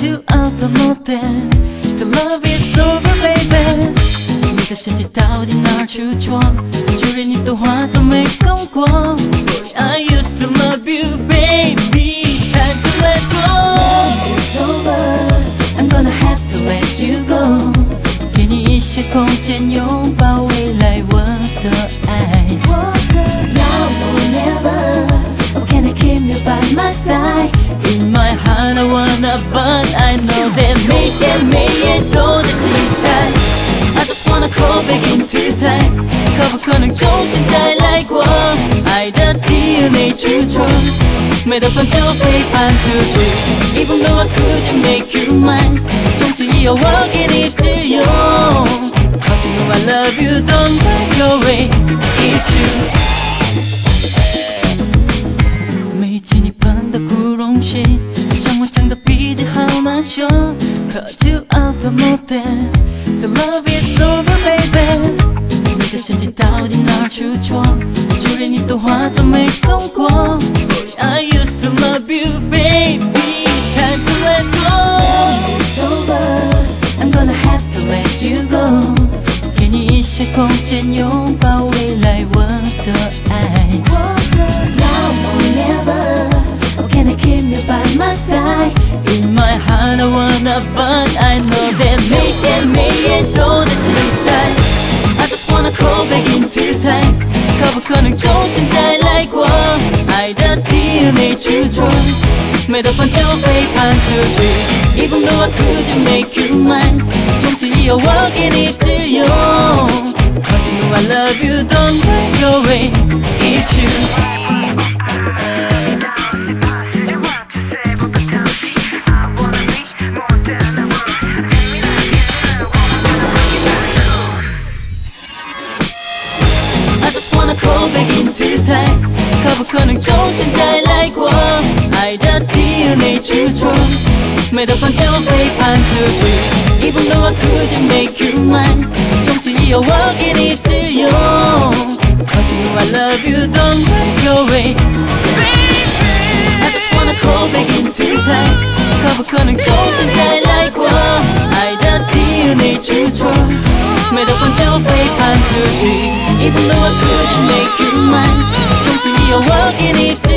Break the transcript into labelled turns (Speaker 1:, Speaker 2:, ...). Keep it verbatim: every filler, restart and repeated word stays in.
Speaker 1: 거주 없어 못해 The love is over baby 你的身体到底哪儿出错就连你的话都没送过 Boy I used to love you baby Time to let go Love is over I'm gonna have to let you go 给你一些空间拥抱未来我的爱 Now or never Oh can I keep you by my side In my heart I wanna but I know that 每天每夜都在期待 I just wanna call back into time 可不可能重新再来过爱的 D N A 出错没得分就背叛出去 Even though I couldn't make you mine 从此以后我给你自由 Cause you know I love you don't go away It's you 没见你喷的古龙血像我唱的鼻子好难受 Cause you out the motel The love is over baby 你的身体到底哪儿出错就连你的话都没送过 Boy I used to love you baby Time to let go Love is over I'm gonna have to let you go 给你一些空间拥抱未来我的爱 Now or never Oh can I keep you by my side In my heart I wanna but I know that 每天每夜都在期待 I just wanna call back into time 可不可能重新再来过爱的 D N A 出错没得分就背叛出去 Even though I couldn't make you mine 从此以后我给你自由 Cause you know I love you don't go away It's you Call back into time 可不可能重新再来过爱的 D N A 出错没得分就背叛出去 Even though I couldn't make you mine 从此以后我给你自由 Cause you know I love you don't go away I just wanna call back into time 可不可能重新再来过爱的 D N A 出错没得分就背叛出去 Even though I couldn't make you mine 从此以后我给你自由